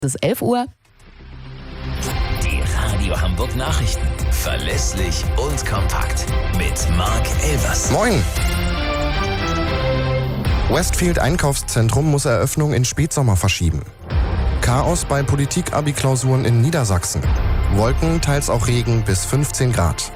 Es ist 11 Uhr. Die Radio Hamburg Nachrichten. Verlässlich und kompakt. Mit Marc Elvers. Moin! Westfield Einkaufszentrum muss Eröffnung in Spätsommer verschieben. Chaos bei Politik-Abi-Klausuren in Niedersachsen. Wolken, teils auch Regen bis 15 Grad.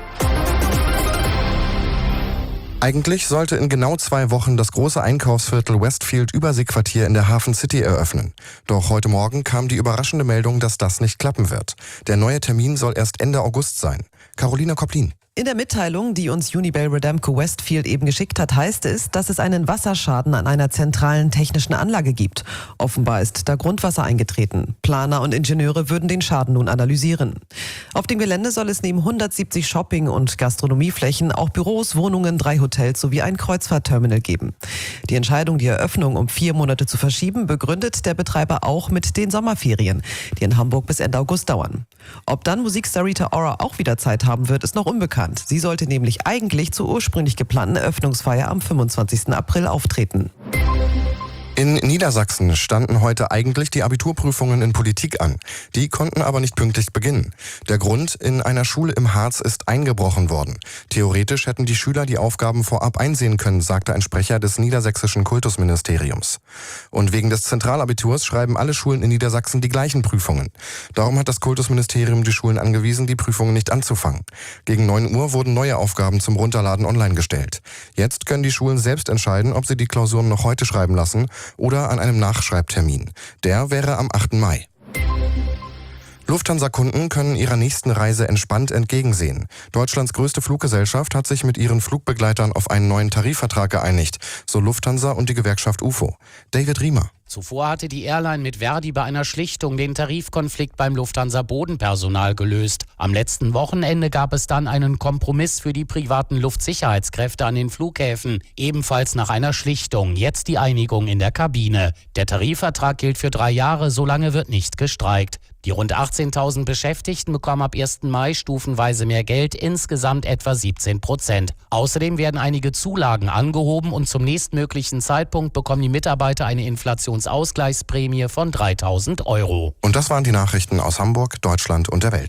Eigentlich sollte in genau 2 Wochen das große Einkaufsviertel Westfield Überseequartier in der Hafen City eröffnen. Doch heute Morgen kam die überraschende Meldung, dass das nicht klappen wird. Der neue Termin soll erst Ende August sein. Carolina Kopplin. In der Mitteilung, die uns Unibail Rodamco Westfield eben geschickt hat, heißt es, dass es einen Wasserschaden an einer zentralen technischen Anlage gibt. Offenbar ist da Grundwasser eingetreten. Planer und Ingenieure würden den Schaden nun analysieren. Auf dem Gelände soll es neben 170 Shopping- und Gastronomieflächen auch Büros, Wohnungen, 3 Hotels sowie ein Kreuzfahrtterminal geben. Die Entscheidung, die Eröffnung um 4 Monate zu verschieben, begründet der Betreiber auch mit den Sommerferien, die in Hamburg bis Ende August dauern. Ob dann Musikstar Rita Ora auch wieder Zeit haben wird, ist noch unbekannt. Sie sollte nämlich eigentlich zur ursprünglich geplanten Eröffnungsfeier am 25. April auftreten. In Niedersachsen standen heute eigentlich die Abiturprüfungen in Politik an. Die konnten aber nicht pünktlich beginnen. Der Grund: in einer Schule im Harz ist eingebrochen worden. Theoretisch hätten die Schüler die Aufgaben vorab einsehen können, sagte ein Sprecher des niedersächsischen Kultusministeriums. Und wegen des Zentralabiturs schreiben alle Schulen in Niedersachsen die gleichen Prüfungen. Darum hat das Kultusministerium die Schulen angewiesen, die Prüfungen nicht anzufangen. Gegen 9 Uhr wurden neue Aufgaben zum Runterladen online gestellt. Jetzt können die Schulen selbst entscheiden, ob sie die Klausuren noch heute schreiben lassen oder an einem Nachschreibtermin. Der wäre am 8. Mai. Lufthansa-Kunden können ihrer nächsten Reise entspannt entgegensehen. Deutschlands größte Fluggesellschaft hat sich mit ihren Flugbegleitern auf einen neuen Tarifvertrag geeinigt, so Lufthansa und die Gewerkschaft UFO. David Riemer. Zuvor hatte die Airline mit Verdi bei einer Schlichtung den Tarifkonflikt beim Lufthansa-Bodenpersonal gelöst. Am letzten Wochenende gab es dann einen Kompromiss für die privaten Luftsicherheitskräfte an den Flughäfen, ebenfalls nach einer Schlichtung. Jetzt die Einigung in der Kabine. Der Tarifvertrag gilt für 3 Jahre, solange wird nicht gestreikt. Die rund 18.000 Beschäftigten bekommen ab 1. Mai stufenweise mehr Geld, insgesamt etwa 17%. Außerdem werden einige Zulagen angehoben und zum nächstmöglichen Zeitpunkt bekommen die Mitarbeiter eine Inflationsausgleichsprämie von 3.000 €. Und das waren die Nachrichten aus Hamburg, Deutschland und der Welt.